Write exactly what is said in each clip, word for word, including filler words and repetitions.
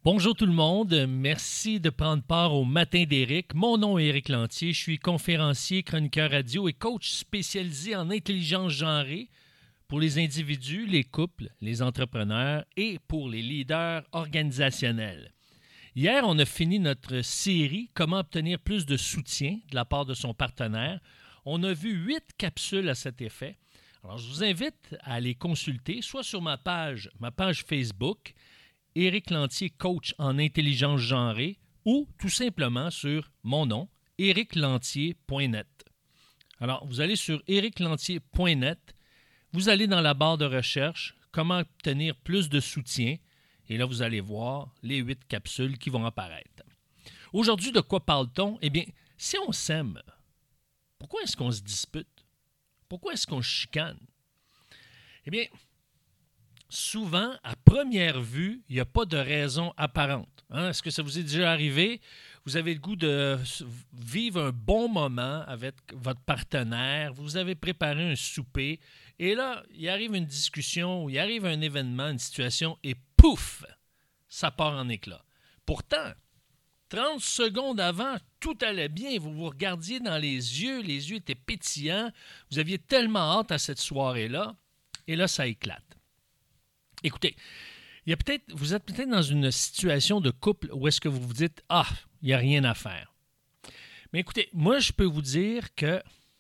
Bonjour tout le monde, merci de prendre part au Matin d'Éric. Mon nom est Éric Lantier, je suis conférencier, chroniqueur radio et coach spécialisé en intelligence genrée pour les individus, les couples, les entrepreneurs et pour les leaders organisationnels. Hier, on a fini notre série « Comment obtenir plus de soutien » de la part de son partenaire. On a vu huit capsules à cet effet. Alors, je vous invite à les consulter, soit sur ma page, ma page Facebook, Éric Lantier, coach en intelligence genrée, ou tout simplement sur mon nom, éric lantier point net. Alors, vous allez sur éric lantier point net, vous allez dans la barre de recherche « Comment obtenir plus de soutien » et là, vous allez voir les huit capsules qui vont apparaître. Aujourd'hui, de quoi parle-t-on? Eh bien, si on s'aime, pourquoi est-ce qu'on se dispute? Pourquoi est-ce qu'on se chicane? Eh bien, souvent, à première vue, il n'y a pas de raison apparente. Hein? Est-ce que ça vous est déjà arrivé? Vous avez le goût de vivre un bon moment avec votre partenaire, vous avez préparé un souper, et là, il arrive une discussion, il arrive un événement, une situation, et pouf, ça part en éclat. Pourtant, trente secondes avant, tout allait bien, vous vous regardiez dans les yeux, les yeux étaient pétillants, vous aviez tellement hâte à cette soirée-là, et là, ça éclate. Écoutez, il y a peut-être, vous êtes peut-être dans une situation de couple où est-ce que vous vous dites « Ah, il n'y a rien à faire ». Mais écoutez, moi, je peux vous dire que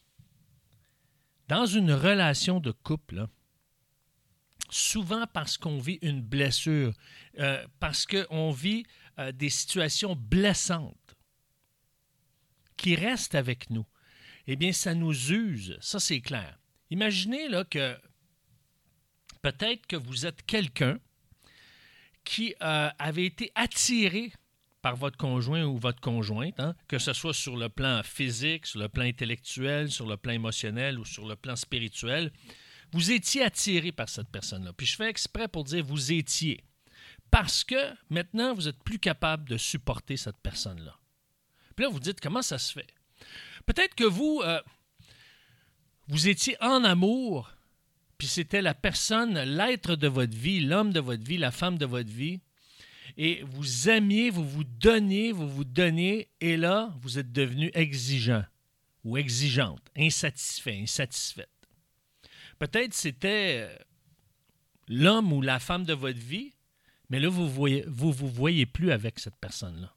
dans une relation de couple, là, souvent parce qu'on vit une blessure, euh, parce qu'on vit euh, des situations blessantes qui restent avec nous, eh bien, ça nous use, ça c'est clair. Imaginez là que peut-être que vous êtes quelqu'un qui euh, avait été attiré par votre conjoint ou votre conjointe, hein, que ce soit sur le plan physique, sur le plan intellectuel, sur le plan émotionnel ou sur le plan spirituel, vous étiez attiré par cette personne-là. Puis je fais exprès pour dire vous étiez, parce que maintenant, vous n'êtes plus capable de supporter cette personne-là. Puis là, vous dites, comment ça se fait? Peut-être que vous, euh, vous étiez en amour, puis c'était la personne, l'être de votre vie, l'homme de votre vie, la femme de votre vie, et vous aimiez, vous vous donniez, vous vous donniez, et là, vous êtes devenu exigeant ou exigeante, insatisfait, insatisfaite. Peut-être c'était l'homme ou la femme de votre vie, mais là, vous ne voyez, vous, vous voyez plus avec cette personne-là.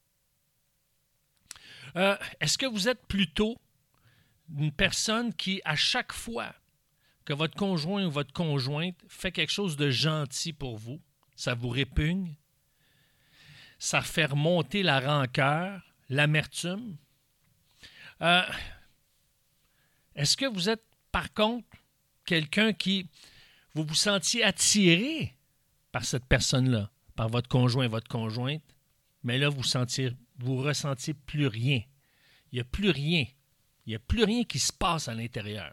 Euh, est-ce que vous êtes plutôt une personne qui, à chaque fois que votre conjoint ou votre conjointe fait quelque chose de gentil pour vous, ça vous répugne, ça fait remonter la rancœur, l'amertume? Euh, est-ce que vous êtes, par contre, quelqu'un qui, vous vous sentiez attiré par cette personne-là, par votre conjoint, votre conjointe, mais là, vous sentiez, vous ressentiez plus rien. Il n'y a plus rien. Il n'y a plus rien qui se passe à l'intérieur.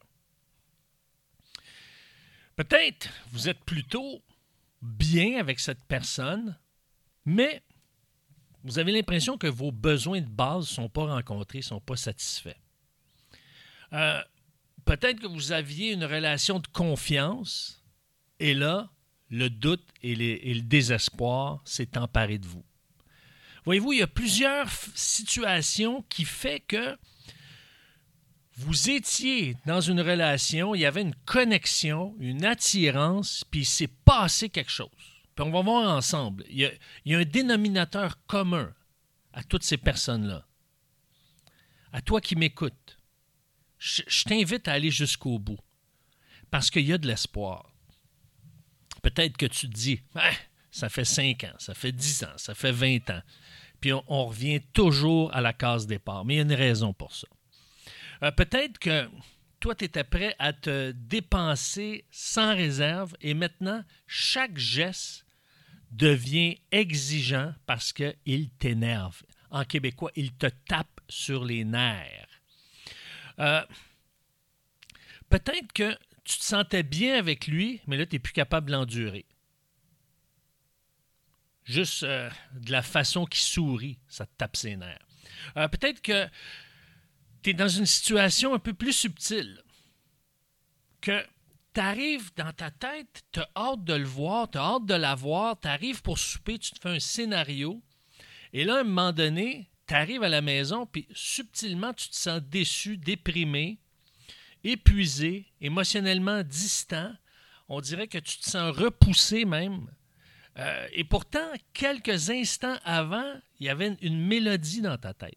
Peut-être vous êtes plutôt bien avec cette personne, mais vous avez l'impression que vos besoins de base ne sont pas rencontrés, ne sont pas satisfaits. Euh, peut-être que vous aviez une relation de confiance, et là, le doute et, les, et le désespoir s'est emparé de vous. Voyez-vous, il y a plusieurs situations qui font que vous étiez dans une relation, il y avait une connexion, une attirance, puis il s'est passé quelque chose. Puis on va voir ensemble. Il y a, il y a un dénominateur commun à toutes ces personnes-là. À toi qui m'écoutes, je, je t'invite à aller jusqu'au bout, parce qu'il y a de l'espoir. Peut-être que tu te dis, ah, ça fait cinq ans, ça fait dix ans, ça fait vingt ans, puis on, on revient toujours à la case départ. Mais il y a une raison pour ça. Euh, peut-être que toi, tu étais prêt à te dépenser sans réserve et maintenant, chaque geste devient exigeant parce qu'il t'énerve. En québécois, il te tape sur les nerfs. Euh, peut-être que tu te sentais bien avec lui, mais là, tu n'es plus capable de l'endurer. Juste euh, de la façon qu'il sourit, ça te tape ses nerfs. Euh, peut-être que tu es dans une situation un peu plus subtile, que tu arrives dans ta tête, tu as hâte de le voir, tu as hâte de la voir, tu arrives pour souper, tu te fais un scénario. Et là, à un moment donné, tu arrives à la maison, puis subtilement, tu te sens déçu, déprimé, épuisé, émotionnellement distant. On dirait que tu te sens repoussé même. Euh, et pourtant, quelques instants avant, il y avait une, une mélodie dans ta tête.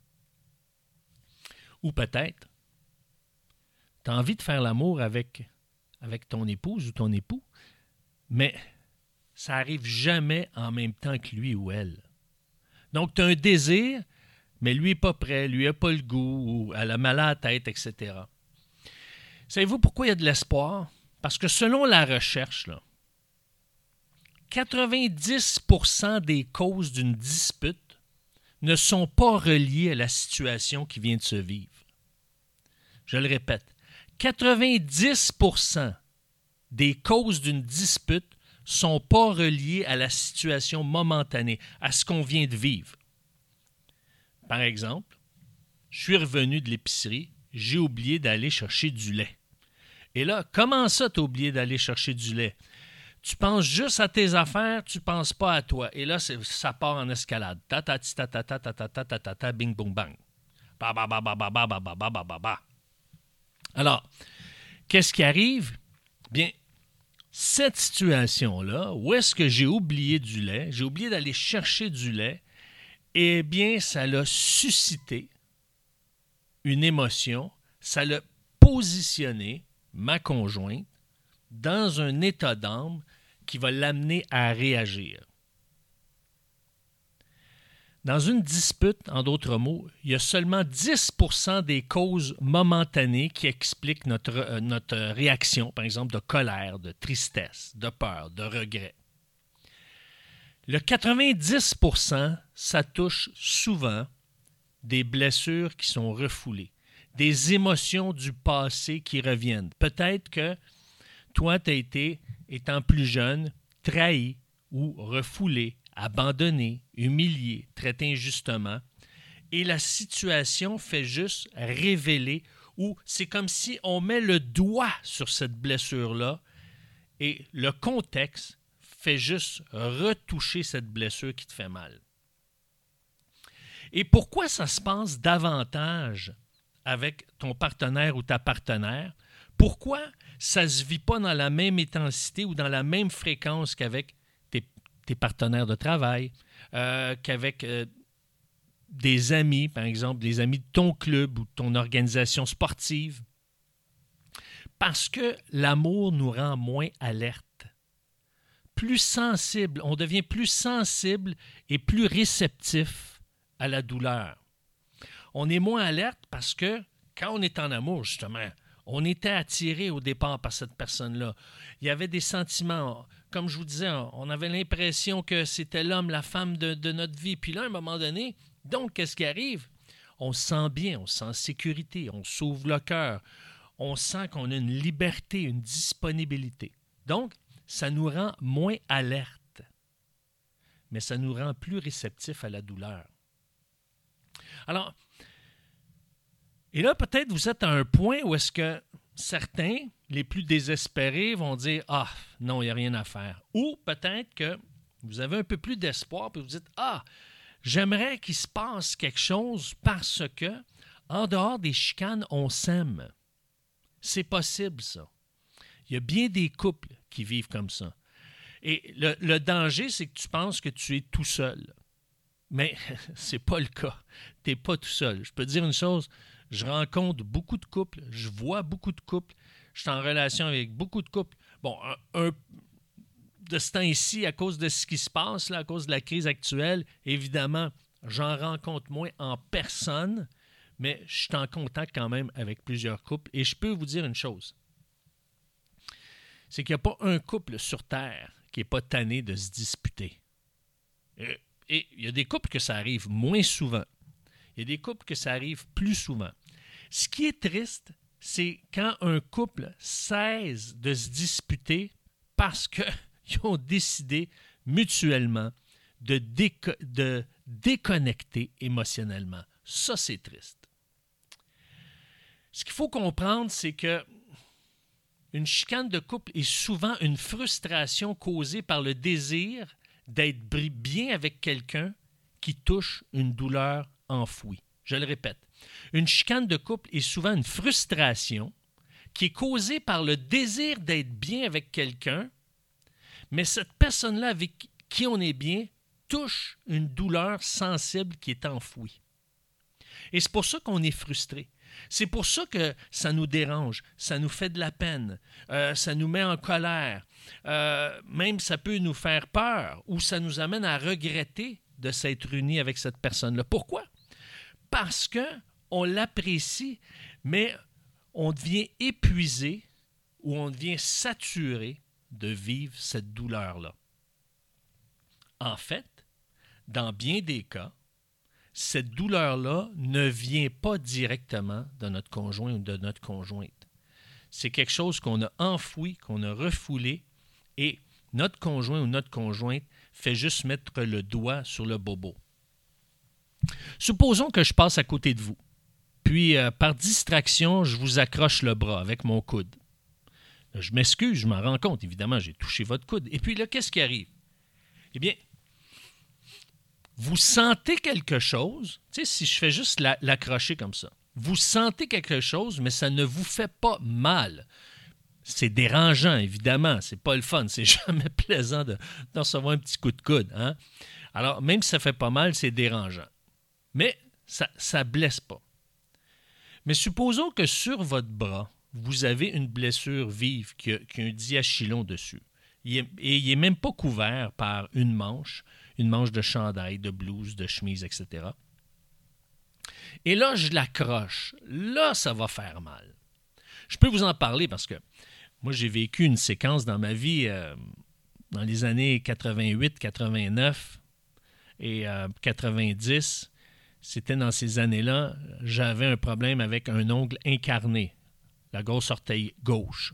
Ou peut-être, tu as envie de faire l'amour avec, avec ton épouse ou ton époux, mais ça n'arrive jamais en même temps que lui ou elle. Donc, tu as un désir, mais lui n'est pas prêt, lui n'a pas le goût, ou elle a mal à la tête, et cetera. Savez-vous pourquoi il y a de l'espoir? Parce que selon la recherche, là, quatre-vingt-dix pour cent des causes d'une dispute ne sont pas reliées à la situation qui vient de se vivre. Je le répète, quatre-vingt-dix pour cent des causes d'une dispute ne sont pas reliées à la situation momentanée, à ce qu'on vient de vivre. Par exemple, je suis revenu de l'épicerie, j'ai oublié d'aller chercher du lait. Et là, comment ça, tu as oublié d'aller chercher du lait? Tu penses juste à tes affaires, tu ne penses pas à toi. Et là, c'est, ça part en escalade. Ta ta ta ta ta ta ta ta ta ta ta bing boum bang. Ba ba ba ba ba ba ba ba ba ba ba ba. Alors, qu'est-ce qui arrive? Bien, cette situation-là, où est-ce que j'ai oublié du lait, j'ai oublié d'aller chercher du lait, eh bien, ça l'a suscité une émotion, ça l'a positionné, ma conjointe, dans un état d'âme qui va l'amener à réagir. Dans une dispute, en d'autres mots, il y a seulement dix pour cent des causes momentanées qui expliquent notre, euh, notre réaction, par exemple, de colère, de tristesse, de peur, de regret. Le quatre-vingt-dix pour cent, ça touche souvent des blessures qui sont refoulées, des émotions du passé qui reviennent. Peut-être que toi, tu as été, étant plus jeune, trahi ou refoulé, abandonné, humilié, traité injustement. Et la situation fait juste révéler, ou c'est comme si on met le doigt sur cette blessure-là et le contexte fait juste retoucher cette blessure qui te fait mal. Et pourquoi ça se passe davantage avec ton partenaire ou ta partenaire? Pourquoi ça ne se vit pas dans la même intensité ou dans la même fréquence qu'avec tes, tes partenaires de travail, euh, qu'avec euh, des amis, par exemple, des amis de ton club ou de ton organisation sportive? Parce que l'amour nous rend moins alertes, plus sensibles. On devient plus sensible et plus réceptif à la douleur. On est moins alerte parce que quand on est en amour, justement, on était attiré au départ par cette personne-là. Il y avait des sentiments. Comme je vous disais, on avait l'impression que c'était l'homme, la femme de, de notre vie. Puis là, à un moment donné, donc, qu'est-ce qui arrive? On se sent bien, on se sent en sécurité, on s'ouvre le cœur. On sent qu'on a une liberté, une disponibilité. Donc, ça nous rend moins alertes, mais ça nous rend plus réceptifs à la douleur. Alors, et là, peut-être vous êtes à un point où est-ce que certains, les plus désespérés, vont dire « Ah, non, il n'y a rien à faire ». Ou peut-être que vous avez un peu plus d'espoir et vous dites « Ah, j'aimerais qu'il se passe quelque chose parce que, en dehors des chicanes, on s'aime ». C'est possible, ça. Il y a bien des couples qui vivent comme ça. Et le, le danger, c'est que tu penses que tu es tout seul. Mais ce n'est pas le cas. Tu n'es pas tout seul. Je peux te dire une chose, je rencontre beaucoup de couples, je vois beaucoup de couples, je suis en relation avec beaucoup de couples. Bon, un, un, de ce temps-ci, à cause de ce qui se passe, là, à cause de la crise actuelle, évidemment, j'en rencontre moins en personne, mais je suis en contact quand même avec plusieurs couples. Et je peux vous dire une chose, c'est qu'il n'y a pas un couple sur Terre qui n'est pas tanné de se disputer. Et il y a des couples que ça arrive moins souvent. Il y a des couples que ça arrive plus souvent. Ce qui est triste, c'est quand un couple cesse de se disputer parce qu'ils ont décidé mutuellement de, déco- de déconnecter émotionnellement. Ça, c'est triste. Ce qu'il faut comprendre, c'est que une chicane de couple est souvent une frustration causée par le désir d'être bien avec quelqu'un qui touche une douleur enfouie. Je le répète, une chicane de couple est souvent une frustration qui est causée par le désir d'être bien avec quelqu'un, mais cette personne-là avec qui on est bien touche une douleur sensible qui est enfouie. Et c'est pour ça qu'on est frustré. C'est pour ça que ça nous dérange, ça nous fait de la peine, euh, ça nous met en colère, euh, même ça peut nous faire peur ou ça nous amène à regretter de s'être unis avec cette personne-là. Pourquoi? Parce qu'on l'apprécie, mais on devient épuisé ou on devient saturé de vivre cette douleur-là. En fait, dans bien des cas, cette douleur-là ne vient pas directement de notre conjoint ou de notre conjointe. C'est quelque chose qu'on a enfoui, qu'on a refoulé, et notre conjoint ou notre conjointe fait juste mettre le doigt sur le bobo. Supposons que je passe à côté de vous, puis euh, par distraction, je vous accroche le bras avec mon coude. Là, je m'excuse, je m'en rends compte, évidemment, j'ai touché votre coude. Et puis là, qu'est-ce qui arrive? Eh bien, vous sentez quelque chose, tu sais, si je fais juste la, l'accrocher comme ça, vous sentez quelque chose, mais ça ne vous fait pas mal. C'est dérangeant, évidemment, c'est pas le fun, c'est jamais plaisant de, de recevoir un petit coup de coude. Hein? Alors, même si ça fait pas mal, c'est dérangeant. Mais ça ne blesse pas. Mais supposons que sur votre bras, vous avez une blessure vive qui a, qui a un diachylon dessus. Il est, et il n'est même pas couvert par une manche, une manche de chandail, de blouse, de chemise, et cetera. Et là, je l'accroche. Là, ça va faire mal. Je peux vous en parler parce que moi, j'ai vécu une séquence dans ma vie euh, dans les années quatre-vingt-huit, quatre-vingt-neuf et euh, quatre-vingt-dix. C'était dans ces années-là, j'avais un problème avec un ongle incarné, la grosse orteil gauche.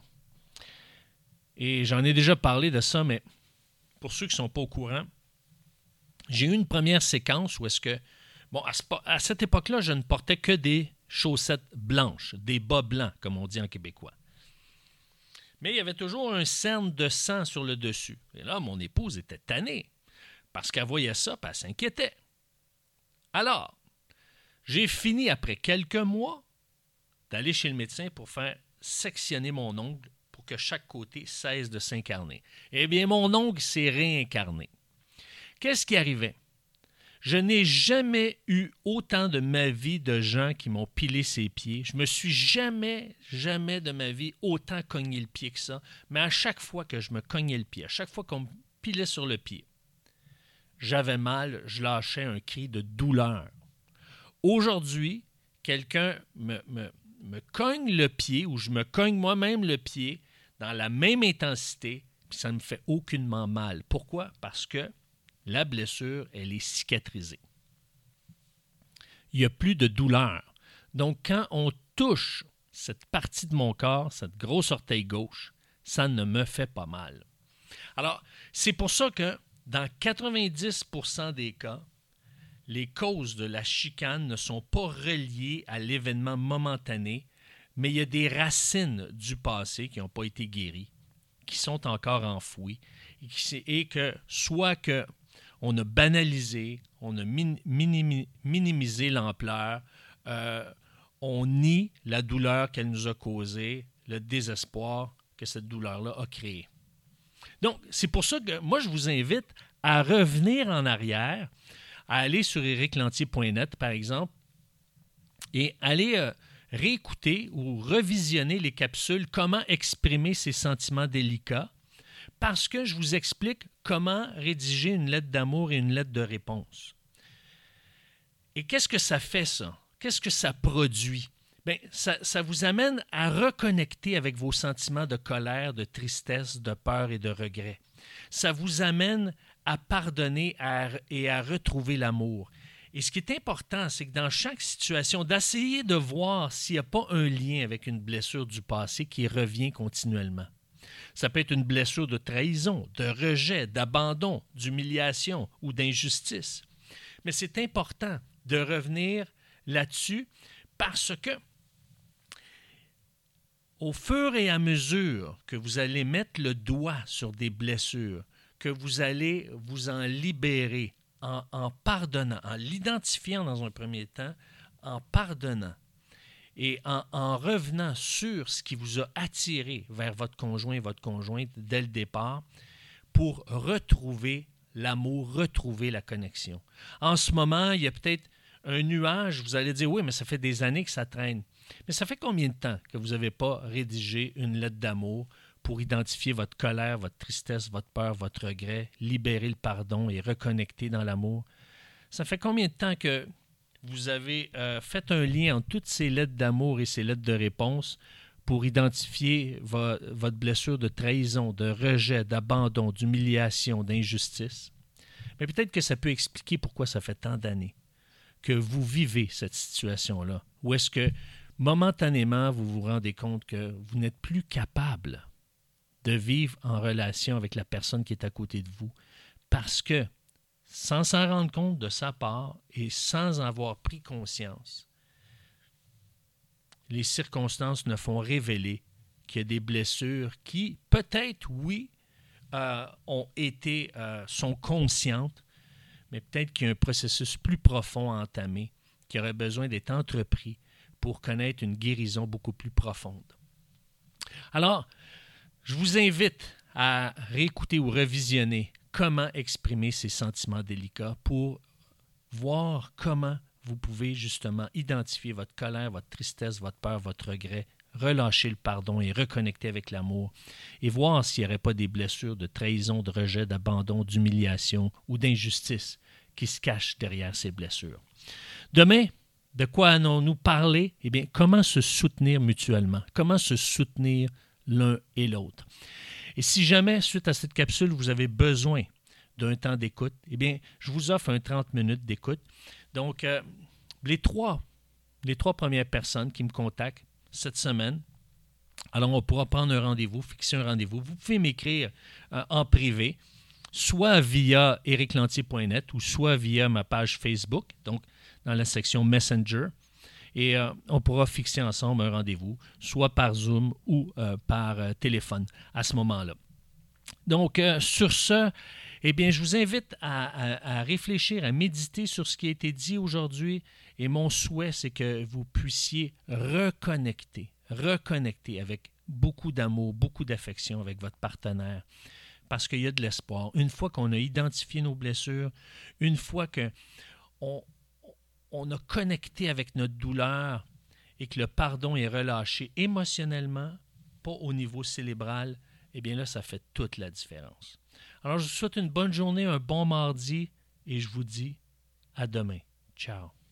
Et j'en ai déjà parlé de ça, mais pour ceux qui ne sont pas au courant, j'ai eu une première séquence où est-ce que, bon, à, ce, à cette époque-là, je ne portais que des chaussettes blanches, des bas blancs, comme on dit en québécois. Mais il y avait toujours un cerne de sang sur le dessus. Et là, mon épouse était tannée, parce qu'elle voyait ça, puis elle s'inquiétait. Alors, j'ai fini après quelques mois d'aller chez le médecin pour faire sectionner mon ongle pour que chaque côté cesse de s'incarner. Eh bien, mon ongle s'est réincarné. Qu'est-ce qui arrivait? Je n'ai jamais eu autant de ma vie de gens qui m'ont pilé ses pieds. Je me suis jamais, jamais de ma vie autant cogné le pied que ça. Mais à chaque fois que je me cognais le pied, à chaque fois qu'on me pilait sur le pied, j'avais mal, je lâchais un cri de douleur. Aujourd'hui, quelqu'un me, me, me cogne le pied ou je me cogne moi-même le pied dans la même intensité, puis ça ne me fait aucunement mal. Pourquoi? Parce que la blessure, elle est cicatrisée. Il n'y a plus de douleur. Donc, quand on touche cette partie de mon corps, cette grosse orteil gauche, ça ne me fait pas mal. Alors, c'est pour ça que dans quatre-vingt-dix pour cent des cas, les causes de la chicane ne sont pas reliées à l'événement momentané, mais il y a des racines du passé qui n'ont pas été guéries, qui sont encore enfouies, et, qui, et que soit que on a banalisé, on a min, minimi, minimisé l'ampleur, euh, on nie la douleur qu'elle nous a causée, le désespoir que cette douleur-là a créé. Donc, c'est pour ça que moi, je vous invite à revenir en arrière, à aller sur éric lantier point net, par exemple, et aller euh, réécouter ou revisionner les capsules « Comment exprimer ses sentiments délicats », parce que je vous explique comment rédiger une lettre d'amour et une lettre de réponse. Et qu'est-ce que ça fait, ça? Qu'est-ce que ça produit? Bien, ça, ça vous amène à reconnecter avec vos sentiments de colère, de tristesse, de peur et de regret. Ça vous amène à pardonner à, et à retrouver l'amour. Et ce qui est important, c'est que dans chaque situation, d'essayer de voir s'il n'y a pas un lien avec une blessure du passé qui revient continuellement. Ça peut être une blessure de trahison, de rejet, d'abandon, d'humiliation ou d'injustice. Mais c'est important de revenir là-dessus parce que au fur et à mesure que vous allez mettre le doigt sur des blessures, que vous allez vous en libérer en, en pardonnant, en l'identifiant dans un premier temps, en pardonnant et en, en revenant sur ce qui vous a attiré vers votre conjoint, votre conjointe dès le départ, pour retrouver l'amour, retrouver la connexion. En ce moment, il y a peut-être un nuage, vous allez dire, oui, mais ça fait des années que ça traîne. Mais ça fait combien de temps que vous n'avez pas rédigé une lettre d'amour pour identifier votre colère, votre tristesse, votre peur, votre regret, libérer le pardon et reconnecter dans l'amour? Ça fait combien de temps que vous avez euh, fait un lien entre toutes ces lettres d'amour et ces lettres de réponse pour identifier vo- votre blessure de trahison, de rejet, d'abandon, d'humiliation, d'injustice? Mais peut-être que ça peut expliquer pourquoi ça fait tant d'années que vous vivez cette situation-là. Ou est-ce que momentanément, vous vous rendez compte que vous n'êtes plus capable de vivre en relation avec la personne qui est à côté de vous parce que, sans s'en rendre compte de sa part et sans avoir pris conscience, les circonstances ne font révéler qu'il y a des blessures qui, peut-être, oui, euh, ont été, euh, sont conscientes, mais peut-être qu'il y a un processus plus profond à entamer qui aurait besoin d'être entrepris pour connaître une guérison beaucoup plus profonde. Alors, je vous invite à réécouter ou revisionner comment exprimer ces sentiments délicats pour voir comment vous pouvez justement identifier votre colère, votre tristesse, votre peur, votre regret, relâcher le pardon et reconnecter avec l'amour et voir s'il n'y aurait pas des blessures de trahison, de rejet, d'abandon, d'humiliation ou d'injustice qui se cachent derrière ces blessures. Demain, de quoi allons-nous parler? Eh bien, comment se soutenir mutuellement? Comment se soutenir l'un et l'autre? Et si jamais, suite à cette capsule, vous avez besoin d'un temps d'écoute, eh bien, je vous offre un trente minutes d'écoute. Donc, euh, les trois, les trois premières personnes qui me contactent cette semaine, alors on pourra prendre un rendez-vous, fixer un rendez-vous. Vous pouvez m'écrire euh, en privé, soit via eric lantier point net ou soit via ma page Facebook, donc dans la section Messenger. Et euh, on pourra fixer ensemble un rendez-vous, soit par Zoom ou euh, par euh, téléphone à ce moment-là. Donc, euh, sur ce, eh bien, je vous invite à, à, à réfléchir, à méditer sur ce qui a été dit aujourd'hui. Et mon souhait, c'est que vous puissiez reconnecter, reconnecter avec beaucoup d'amour, beaucoup d'affection avec votre partenaire. Parce qu'il y a de l'espoir. Une fois qu'on a identifié nos blessures, une fois qu'on on a connecté avec notre douleur et que le pardon est relâché émotionnellement, pas au niveau cérébral, eh bien là, ça fait toute la différence. Alors, je vous souhaite une bonne journée, un bon mardi et je vous dis à demain. Ciao.